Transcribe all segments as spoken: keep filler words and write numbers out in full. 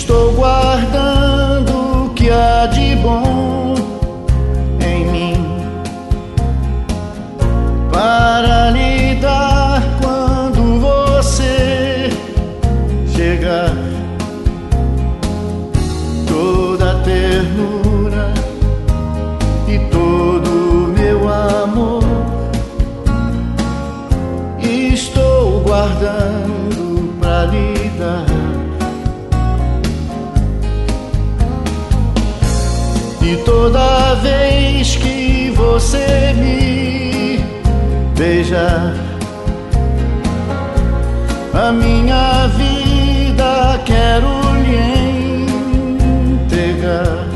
Estou guardando o que há de bom em mim para lhe dar quando você chegar. Toda a ternura e todo o meu amor estou guardando pra lhe dar. E toda vez que você me beijar, a minha vida quero lhe entregar.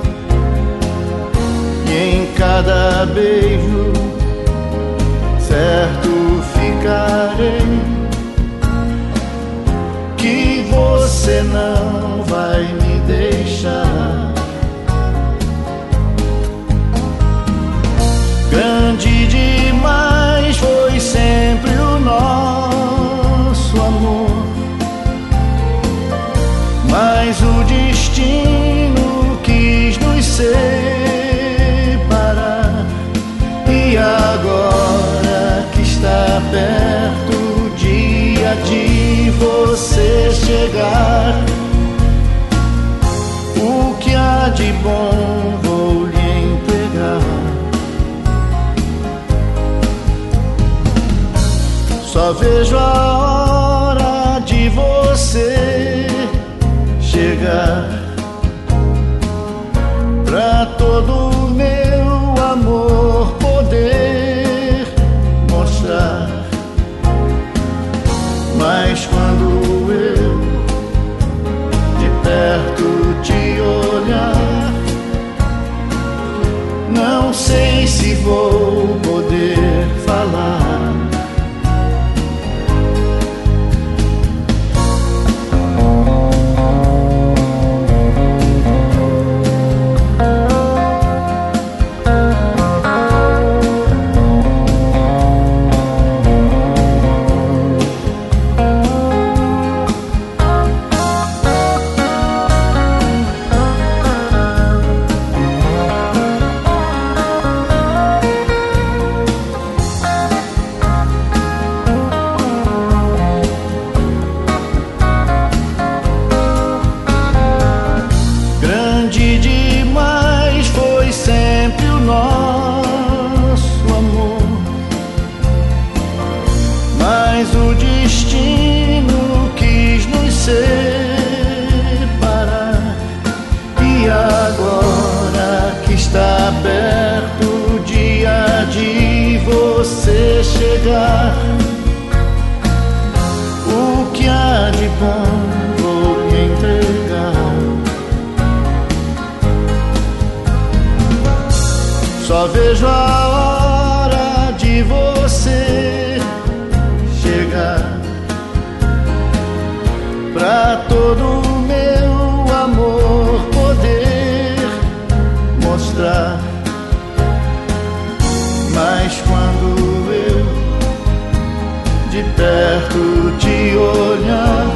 E em cada beijo certo ficarei que você não vai me deixar. Grande demais foi sempre o nosso amor, mas o destino quis nos separar. E agora que está perto o dia de você chegar, o que há de bom vou lhe entregar. Só vejo a hora de você chegar, pra todo o meu amor poder mostrar. Mas quando eu de perto te olhar, não sei se vou poder falar. Grande demais foi sempre o nosso amor, mas o destino quis nos separar. E agora que está perto o dia de você chegar, o que há de bom vou lhe entregar. Só vejo a hora de você chegar, pra todo o meu amor poder mostrar. Mas quando eu de perto te olhar,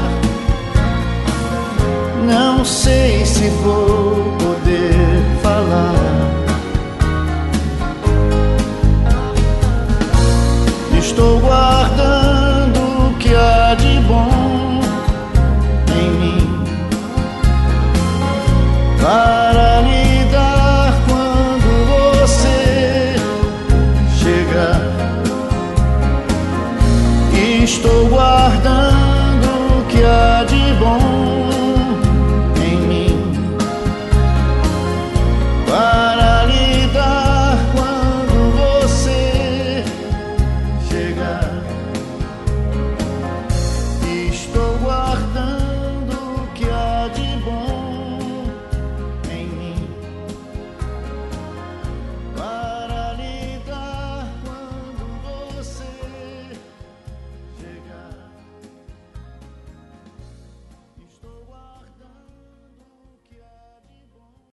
não sei se vou poder falar. Estou guardando o que há de bom